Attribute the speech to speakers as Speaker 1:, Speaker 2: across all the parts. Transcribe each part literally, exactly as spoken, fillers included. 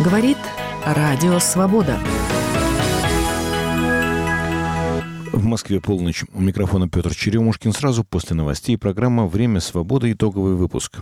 Speaker 1: Говорит Радио Свобода.
Speaker 2: В Москве полночь. У микрофона Петр Черемушкин. Сразу после новостей программа «Время свободы». Итоговый выпуск.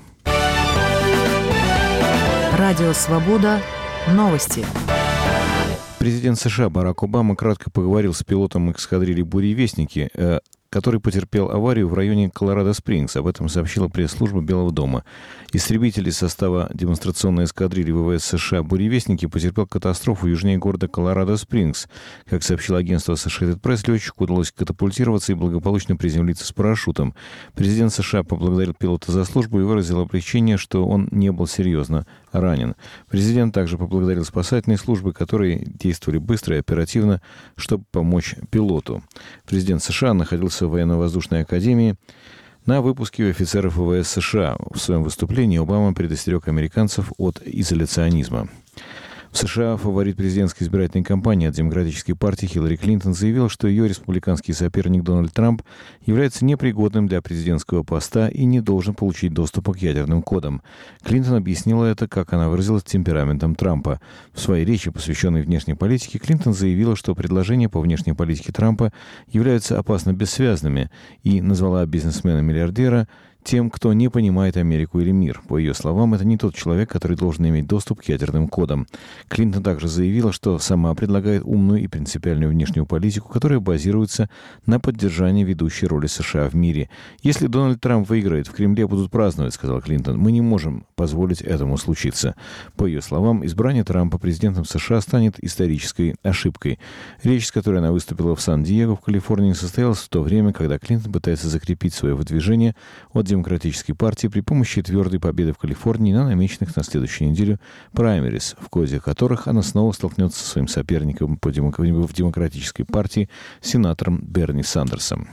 Speaker 1: Радио Свобода. Новости.
Speaker 2: Президент США Барак Обама кратко поговорил с пилотом эскадрильи «Буревестники», э, который потерпел аварию в районе Колорадо-Спрингс. Об этом сообщила пресс-служба Белого дома. Истребитель из состава демонстрационной эскадрильи ВВС США «Буревестники» потерпел катастрофу южнее города Колорадо-Спрингс. Как сообщило агентство Associated Press, летчику удалось катапультироваться и благополучно приземлиться с парашютом. Президент США поблагодарил пилота за службу и выразил облегчение, что он не был серьезно ранен. Президент также поблагодарил спасательные службы, которые действовали быстро и оперативно, чтобы помочь пилоту. Президент США находился в военно-воздушной академии на выпуске офицеров ВВС США. В своем выступлении Обама предостерег американцев от изоляционизма. В США фаворит президентской избирательной кампании от Демократической партии Хиллари Клинтон заявил, что ее республиканский соперник Дональд Трамп является непригодным для президентского поста и не должен получить доступа к ядерным кодам. Клинтон объяснила это, как она выразилась, темпераментом Трампа. В своей речи, посвященной внешней политике, Клинтон заявила, что предложения по внешней политике Трампа являются опасно бессвязными, и назвала бизнесмена-миллиардера тем, кто не понимает Америку или мир. По ее словам, это не тот человек, который должен иметь доступ к ядерным кодам. Клинтон также заявила, что сама предлагает умную и принципиальную внешнюю политику, которая базируется на поддержании ведущей роли США в мире. «Если Дональд Трамп выиграет, в Кремле будут праздновать», — сказал Клинтон. «Мы не можем позволить этому случиться». По ее словам, избрание Трампа президентом США станет исторической ошибкой. Речь, с которой она выступила в Сан-Диего, в Калифорнии, состоялась в то время, когда Клинтон пытается закрепить свое выдвижение от Демократической партии при помощи твердой победы в Калифорнии на намеченных на следующую неделю праймерис, в ходе которых она снова столкнется со своим соперником по демок... в Демократической партии, сенатором Берни Сандерсом.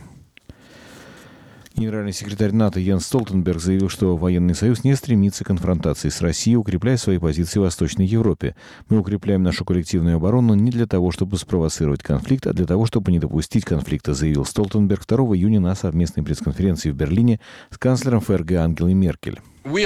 Speaker 2: Генеральный секретарь НАТО Йенс Столтенберг заявил, что военный союз не стремится к конфронтации с Россией, укрепляя свои позиции в Восточной Европе. «Мы укрепляем нашу коллективную оборону не для того, чтобы спровоцировать конфликт, а для того, чтобы не допустить конфликта», заявил Столтенберг второго июня на совместной пресс-конференции в Берлине с канцлером ФРГ Ангелой Меркель.
Speaker 3: Мы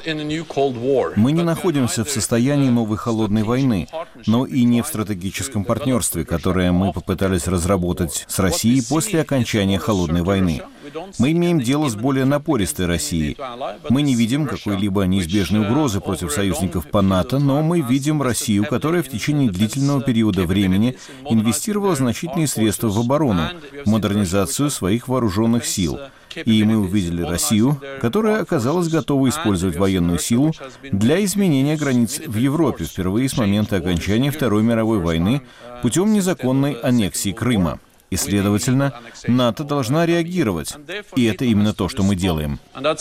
Speaker 3: не находимся в состоянии новой холодной войны, но и не в стратегическом партнерстве, которое мы попытались разработать с Россией после окончания холодной войны. Мы имеем дело с более напористой Россией. Мы не видим какой-либо неизбежной угрозы против союзников по НАТО, но мы видим Россию, которая в течение длительного периода времени инвестировала значительные средства в оборону, в модернизацию своих вооруженных сил. И мы увидели Россию, которая оказалась готова использовать военную силу для изменения границ в Европе впервые с момента окончания Второй мировой войны путем незаконной аннексии Крыма. И, следовательно, НАТО должна реагировать. И это именно то, что мы делаем.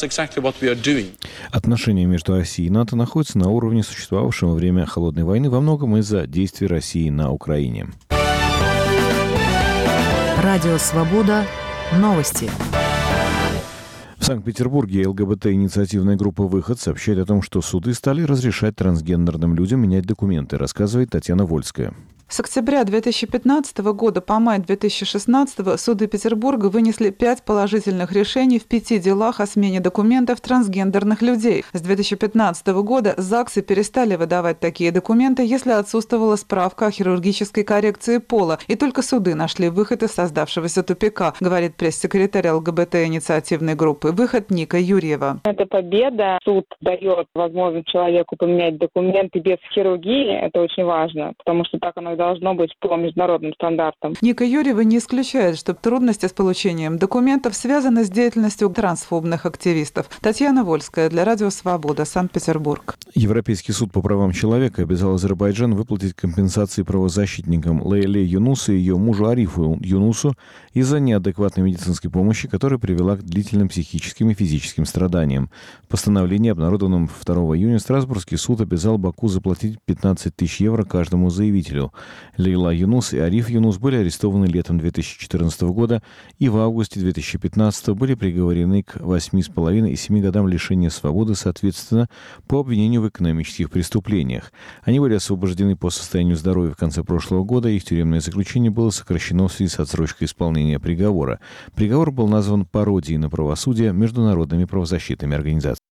Speaker 2: Отношения между Россией и НАТО находятся на уровне, существовавшего во время Холодной войны, во многом из-за действий России на Украине.
Speaker 1: Радио Свобода. Новости.
Speaker 2: В Санкт-Петербурге ЛГБТ-инициативная группа «Выход» сообщает о том, что суды стали разрешать трансгендерным людям менять документы, рассказывает Татьяна Вольская.
Speaker 4: С октября две тысячи пятнадцатого года по май две тысячи шестнадцатого суды Петербурга вынесли пять положительных решений в пяти делах о смене документов трансгендерных людей. С две тысячи пятнадцатого года ЗАГСы перестали выдавать такие документы, если отсутствовала справка о хирургической коррекции пола, и только суды нашли выход из создавшегося тупика, говорит пресс-секретарь ЛГБТ-инициативной группы «Выход» Ника Юрьева.
Speaker 5: Это победа. Суд дает возможность человеку поменять документы без хирургии. Это очень важно, потому что так оно должно быть по международным стандартам.
Speaker 4: Ника Юрьева не исключает, что трудности с получением документов связаны с деятельностью трансфобных активистов. Татьяна Вольская для Радио Свобода, Санкт-Петербург.
Speaker 2: Европейский суд по правам человека обязал Азербайджан выплатить компенсации правозащитникам Лейле Юнус и ее мужу Арифу Юнусу из-за неадекватной медицинской помощи, которая привела к длительным психическим и физическим страданиям. В постановлении, обнародованном второго июня, Страсбургский суд обязал Баку заплатить пятнадцать тысяч евро каждому заявителю. Лейла Юнус и Ариф Юнус были арестованы летом две тысячи четырнадцатого года и в августе две тысячи пятнадцатого были приговорены к восьми с половиной и семи годам лишения свободы, соответственно, по обвинению в экономических преступлениях. Они были освобождены по состоянию здоровья в конце прошлого года, и их тюремное заключение было сокращено в связи с отсрочкой исполнения приговора. Приговор был назван пародией на правосудие международными правозащитными организациями.